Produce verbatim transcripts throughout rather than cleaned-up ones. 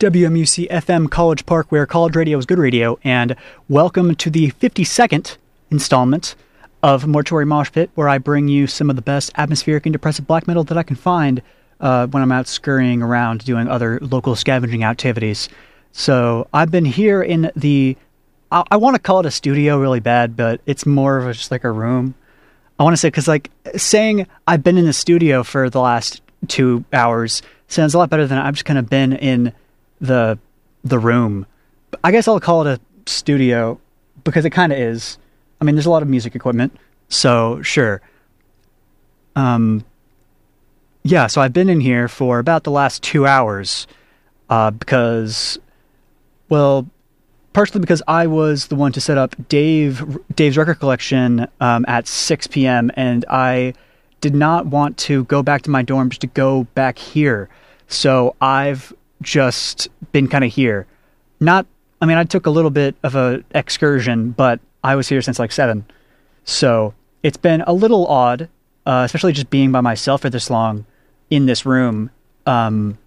W M U C F M College Park, where college radio is good radio, and welcome to the fifty-second installment of Mortuary Mosh Pit, where I bring you some of the best atmospheric and depressive black metal that I can find uh, when I'm out scurrying around doing other local scavenging activities. So I've been here in the, I, I want to call it a studio really bad, but it's more of a, just like a room. I want to say, because like saying I've been in the studio for the last two hours sounds a lot better than I've just kind of been in the the room. I guess I'll call it a studio because it kind of is. I mean, there's a lot of music equipment, so sure. Um, yeah, so I've been in here for about the last two hours uh, because, well, partially because I was the one to set up Dave Dave's record collection um, at six p.m. and I did not want to go back to my dorm just to go back here. So I've just been kind of here. Not, I mean, I took a little bit of a excursion, but I was here since like seven. So it's been a little odd, uh, especially just being by myself for this long in this room. Um,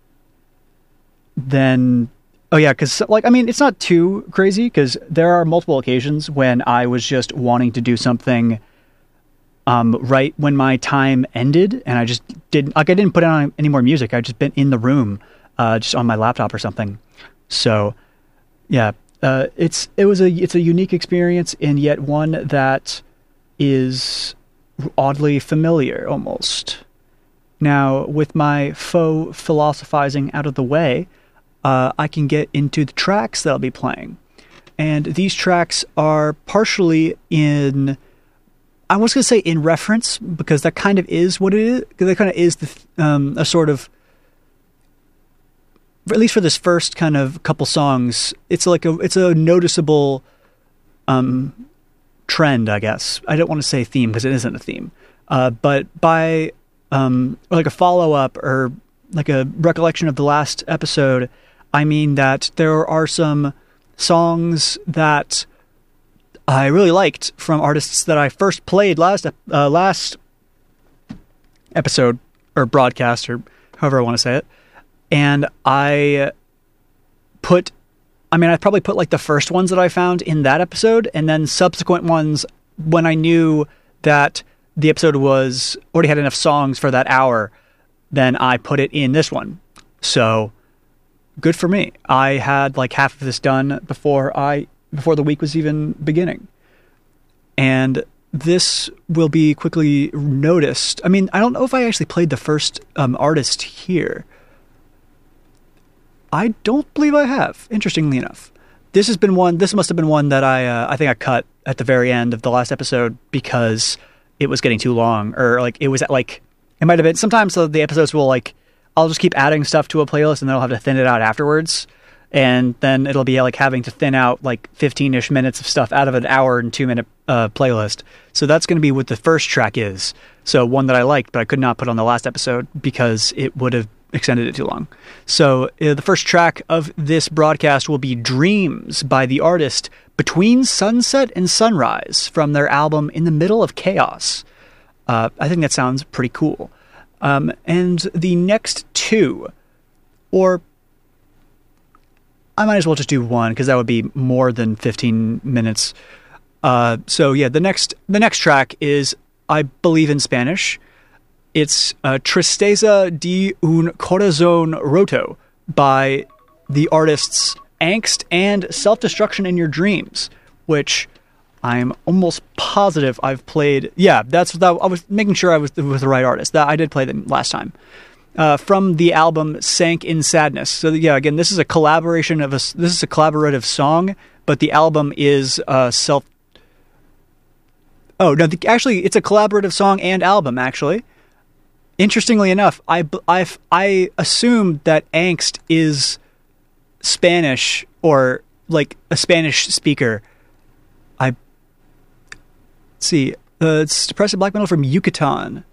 then, oh yeah, because like, I mean, it's not too crazy because there are multiple occasions when I was just wanting to do something Um, right when my time ended, and I just didn't like I didn't put on any more music. I just been in the room, uh, just on my laptop or something. So, yeah, uh, it's it was a it's a unique experience, and yet one that is oddly familiar almost. Now, with my faux philosophizing out of the way, uh, I can get into the tracks that I'll be playing, and these tracks are partially in. I was going to say in reference, because that kind of is what it is, because that kind of is the, um, a sort of, at least for this first kind of couple songs, it's like a, it's a noticeable um, trend, I guess. I don't want to say theme, because it isn't a theme. Uh, but by, um, or like a follow-up, or like a recollection of the last episode, I mean that there are some songs that I really liked from artists that I first played last uh, last episode or broadcast or however I want to say it, and I put, I mean, I probably put like the first ones that I found in that episode, and then subsequent ones when I knew that the episode was already had enough songs for that hour, then I put it in this one. So good for me. I had like half of this done before I. before the week was even beginning. And this will be quickly noticed. I mean, I don't know if I actually played the first um, artist here. I don't believe I have, interestingly enough. This has been one, this must have been one that I, uh, I think I cut at the very end of the last episode because it was getting too long, or like, it was at like, it might have been, sometimes the episodes will like, I'll just keep adding stuff to a playlist and then I'll have to thin it out afterwards. And then it'll be like having to thin out like fifteen-ish minutes of stuff out of an hour and two minute uh, playlist. So that's going to be what the first track is. So one that I liked, but I could not put on the last episode because it would have extended it too long. So uh, the first track of this broadcast will be Dreams by the artist Between Sunset and Sunrise from their album In the Middle of Chaos. Uh, I think that sounds pretty cool. Um, and the next two, or I might as well just do one because that would be more than fifteen minutes. Uh, so yeah, the next the next track is, I believe, in Spanish. It's uh, Tristeza de un Corazón Roto by the artists Angst and Self-Destruction in Your Dreams, which I'm almost positive I've played. Yeah, that's that. I was making sure I was with the right artist. That I did play them last time. Uh, from the album Sank in Sadness. So yeah, again, this is a collaboration of a, this is a collaborative song, but the album is uh, self, oh no, the, actually it's a collaborative song and album, actually. Interestingly enough, I, I, I assumed that Angst is Spanish, or like a Spanish speaker. I, let's see, uh, it's depressive black metal from Yucatan.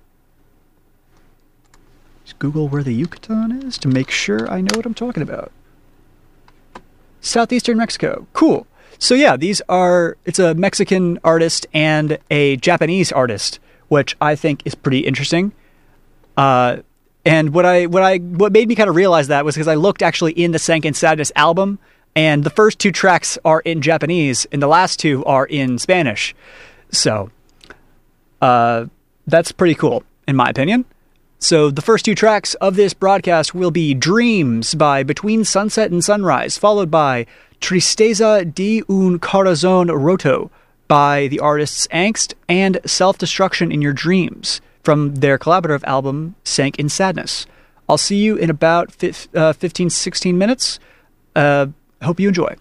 Google where the Yucatan is to make sure I know what I'm talking about. Southeastern Mexico. Cool. So yeah, these are, it's a Mexican artist and a Japanese artist, which I think is pretty interesting. Uh, And what I what I what made me kind of realize that was because I looked actually in the Sank in Sadness album, and the first two tracks are in Japanese, and the last two are in Spanish. So, uh, that's pretty cool, in my opinion. So the first two tracks of this broadcast will be Dreams by Between Sunset and Sunrise, followed by Tristeza de un Corazón Roto by the artists Angst and Self-Destruction in Your Dreams from their collaborative album Sank in Sadness. I'll see you in about fifteen, sixteen minutes. Uh, hope you enjoy.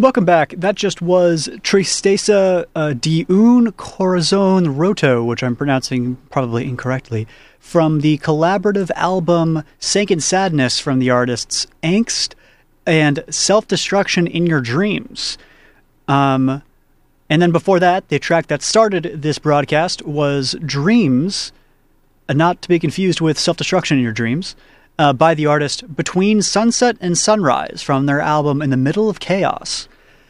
welcome back. That just was Tristeza uh, di un corazon roto, which I'm pronouncing probably incorrectly, from the collaborative album Sank in Sadness from the artists Angst and Self-Destruction in Your Dreams. Um, and then before that, the track that started this broadcast was Dreams, uh, not to be confused with Self-Destruction in Your Dreams, Uh, by the artist Between Sunset and Sunrise from their album In the Middle of Chaos.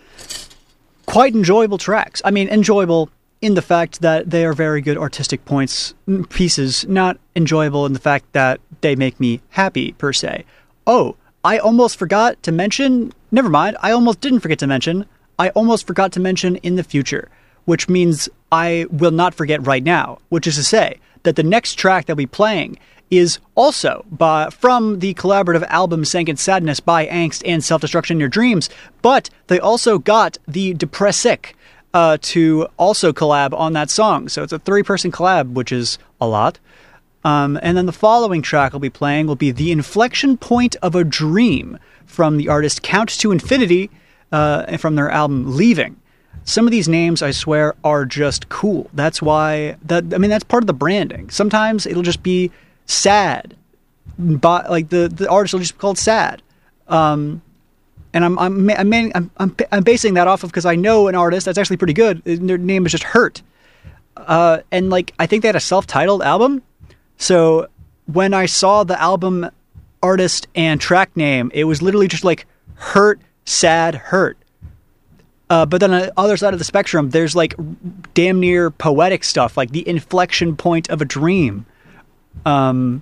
Quite enjoyable tracks. I mean, enjoyable in the fact that they are very good artistic points, pieces, not enjoyable in the fact that they make me happy, per se. Oh, I almost forgot to mention, never mind, I almost didn't forget to mention, I almost forgot to mention in the future, which means I will not forget right now, which is to say that the next track that I'll be playing is also by, from the collaborative album Sank in Sadness by Angst and Self-Destruction in Your Dreams, but they also got the Depressic uh, to also collab on that song. So it's a three-person collab, which is a lot. Um, and then the following track I'll be playing will be The Inflection Point of a Dream from the artist Count to Infinity uh, from their album Leaving. Some of these names, I swear, are just cool. That's why, that I mean, that's part of the branding. Sometimes it'll just be sad, but like the, the artist will just be called Sad, um, and I'm I'm I'm I'm I'm, I'm basing that off of because I know an artist that's actually pretty good. Their name is just Hurt, uh, and like I think they had a self-titled album. So when I saw the album artist and track name, it was literally just like Hurt, Sad, Hurt. Uh, but then on the other side of the spectrum, there's like damn near poetic stuff, like The Inflection Point of a Dream. Um,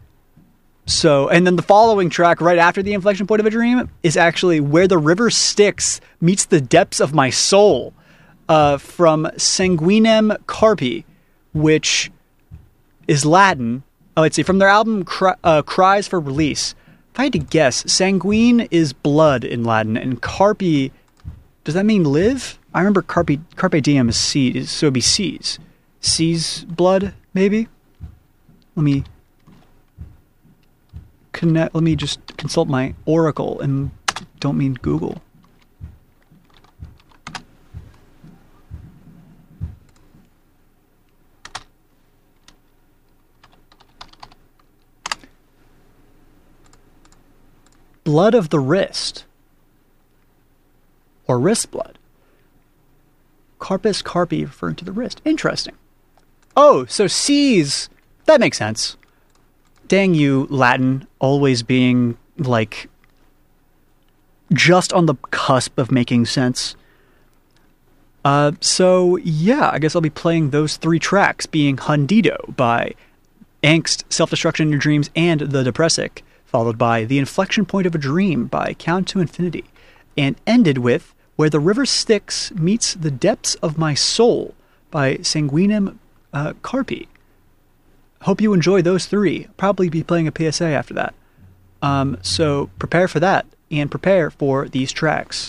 so, and then the following track right after The Inflection Point of a Dream is actually Where the River Styx Meets the Depths of My Soul, uh, from Sanguinem Carpi, which is Latin. Oh, let's see, from their album Cry, uh, Cries for Release. If I had to guess, sanguine is blood in Latin, and carpi, does that mean live? I remember carpe, carpe diem is seas, so it'd be seas. Seas blood, maybe? Let me connect. Let me just consult my Oracle and don't mean Google. Blood of the wrist, or wrist blood. Carpus carpi referring to the wrist. Interesting. Oh, so seas. That makes sense. Dang you, Latin, always being, like, just on the cusp of making sense. Uh, so, yeah, I guess I'll be playing those three tracks, being Hundido by Angst, Self-Destruction in Your Dreams, and The Depressic, followed by The Inflection Point of a Dream by Count to Infinity, and ended with Where the River Styx Meets the Depths of My Soul by Sanguinem uh, Carpi. Hope you enjoy those three. Probably be playing a P S A after that. Um, so prepare for that, and prepare for these tracks.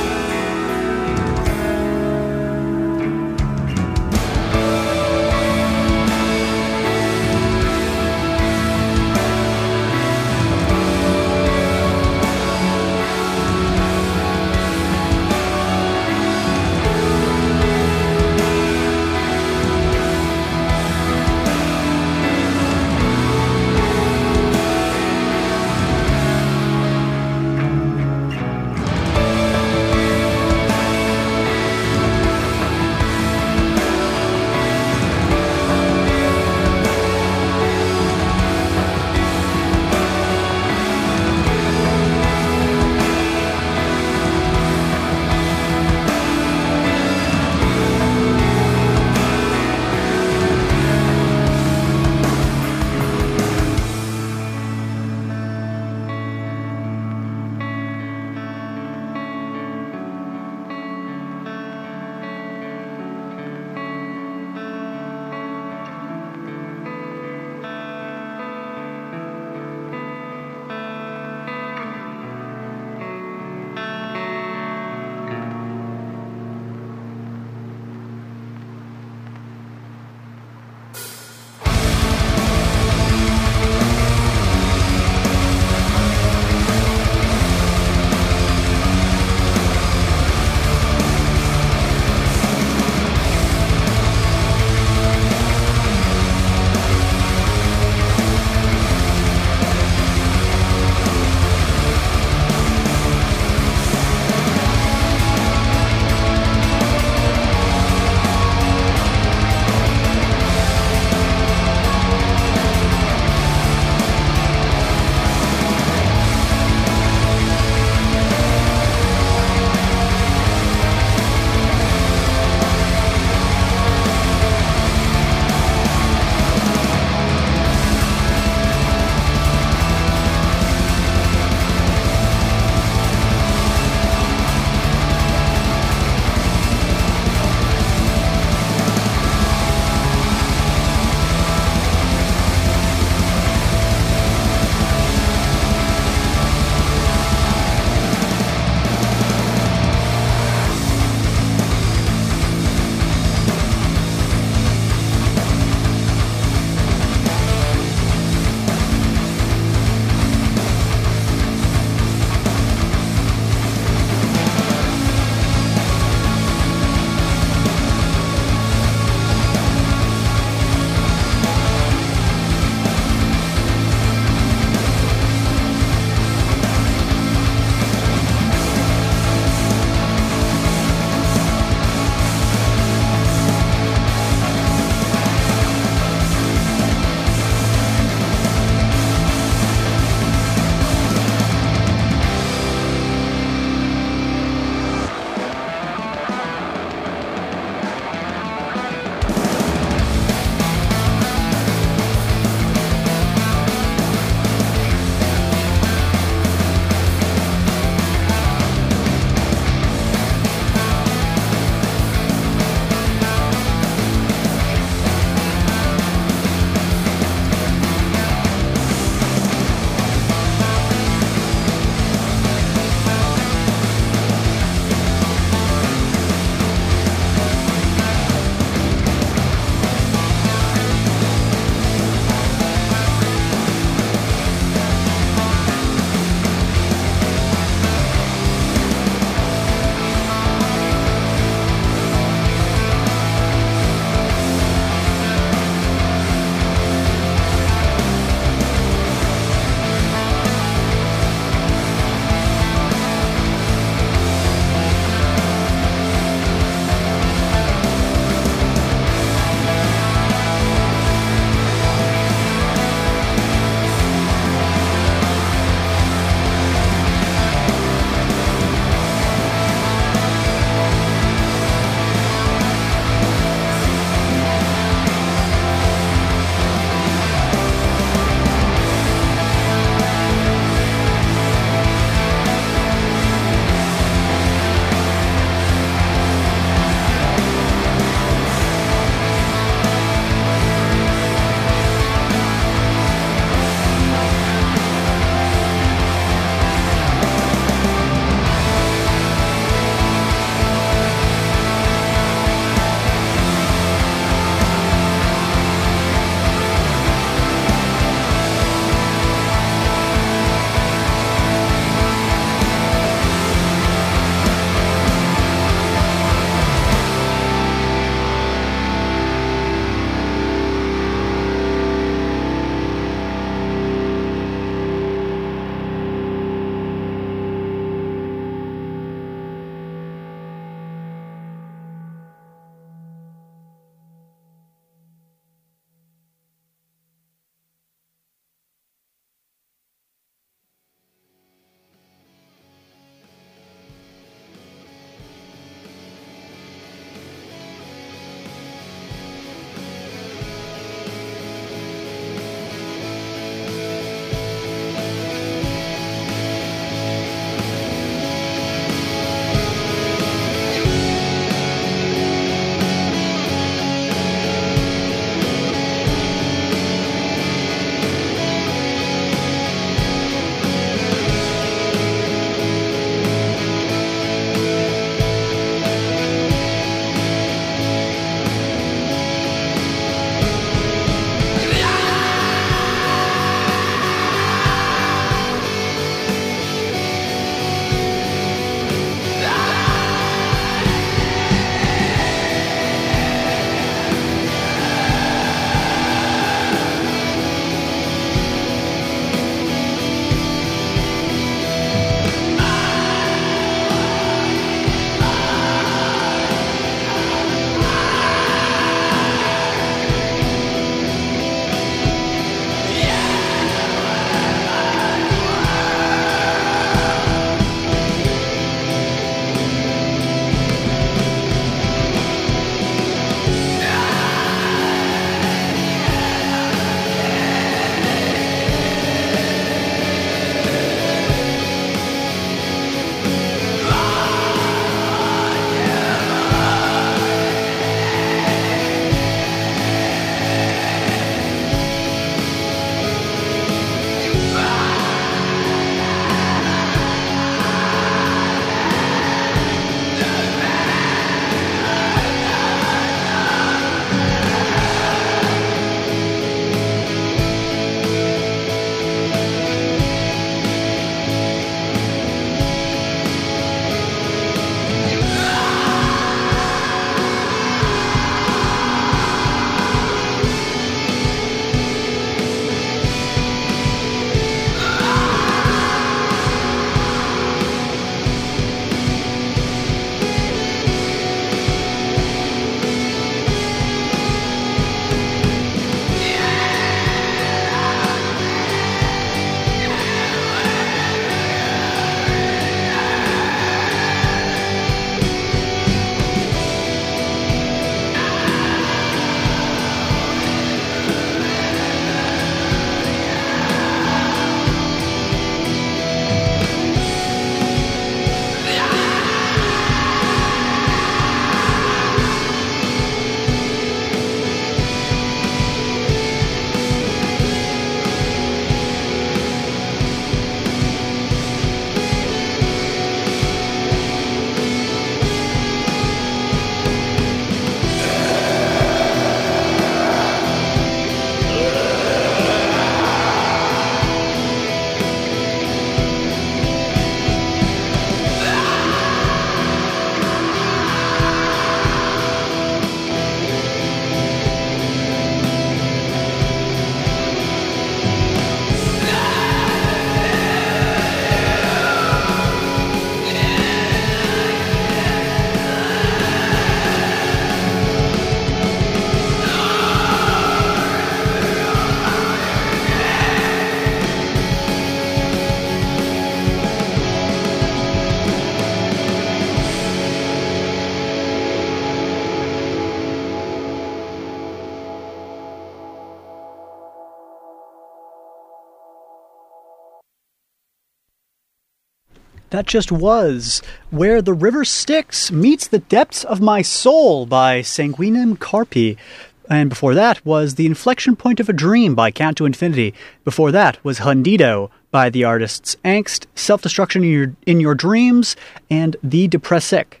That just was Where the River Styx Meets the Depths of My Soul by Sanguinem Carpi. And before that was The Inflection Point of a Dream by Count to Infinity. Before that was Hundido by the artists Angst, Self-Destruction in Your, in Your Dreams, and The Depressic.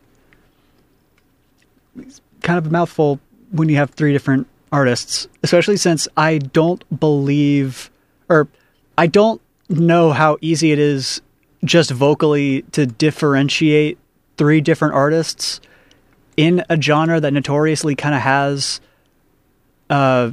It's kind of a mouthful when you have three different artists, especially since I don't believe, or I don't know how easy it is just vocally to differentiate three different artists in a genre that notoriously kind of has uh,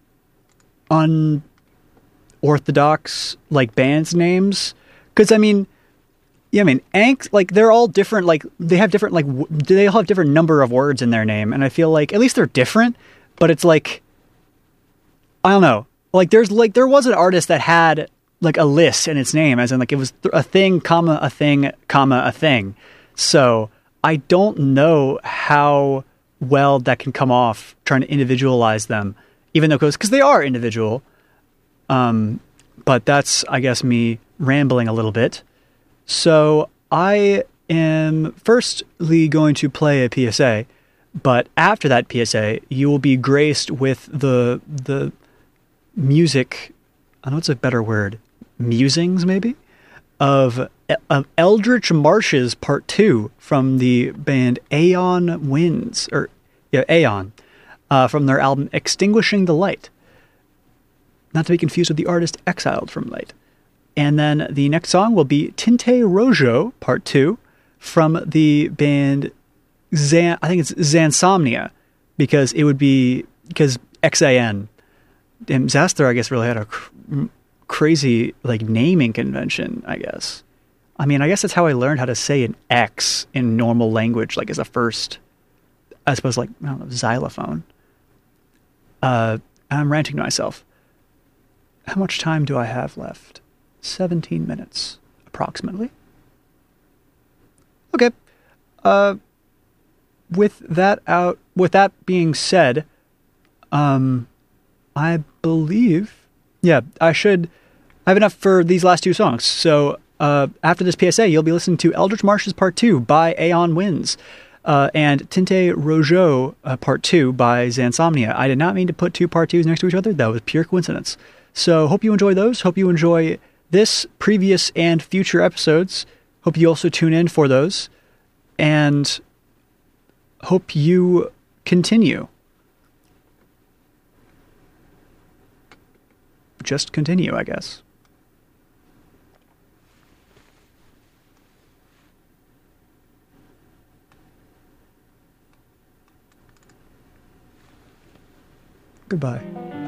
unorthodox like bands names. Because I mean, yeah, I mean, Angst, like they're all different. Like they have different, like w- they all have different number of words in their name, and I feel like at least they're different. But it's like, I don't know. Like there's like there was an artist that had like a list in its name, as in like it was th- a thing, comma, a thing, comma, a thing. So I don't know how well that can come off trying to individualize them, even though because they are individual. Um, but that's, I guess, me rambling a little bit. So I am firstly going to play a P S A, but after that P S A, you will be graced with the the music. I know it's a better word. Musings, maybe, of, of Eldritch Marshes Part two from the band Aeon Winds, or yeah, Aeon, uh, from their album Extinguishing the Light. Not to be confused with the artist Exiled from Light. And then the next song will be Tinte Rojo Part two from the band Zan, I think it's Zansomnia, because it would be, because X A N. And Zaster, I guess, really had a cr- crazy like naming convention, I guess. I mean, I guess that's how I learned how to say an X in normal language, like as a first, I suppose, like, I don't know, xylophone. Uh, I'm ranting to myself. How much time do I have left? seventeen minutes, approximately. Okay. Uh, with that out, with that being said, um, I believe, yeah, I should I have enough for these last two songs. So uh, after this P S A, you'll be listening to Eldritch Marshes Part two by Aeon Winds, uh, and Tinte Rojo uh, Part two by Zansomnia. I did not mean to put two Part twos next to each other. That was pure coincidence. So hope you enjoy those. Hope you enjoy this, previous, and future episodes. Hope you also tune in for those. And hope you continue. Just continue, I guess. Goodbye.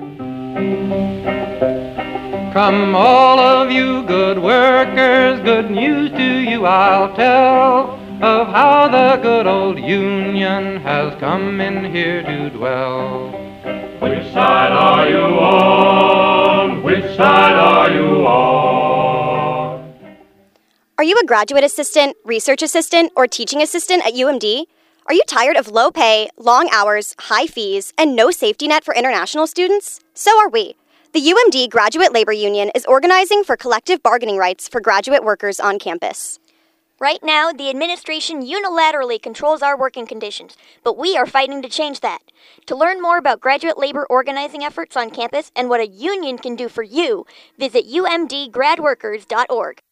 Come all of you good workers, good news to you I'll tell, of how the good old Union has come in here to dwell. Which side are you on? Which side are you on? Are you a graduate assistant, research assistant, or teaching assistant at U M D? Are you tired of low pay, long hours, high fees, and no safety net for international students? So are we. The U M D Graduate Labor Union is organizing for collective bargaining rights for graduate workers on campus. Right now, the administration unilaterally controls our working conditions, but we are fighting to change that. To learn more about graduate labor organizing efforts on campus and what a union can do for you, visit u m d grad workers dot org.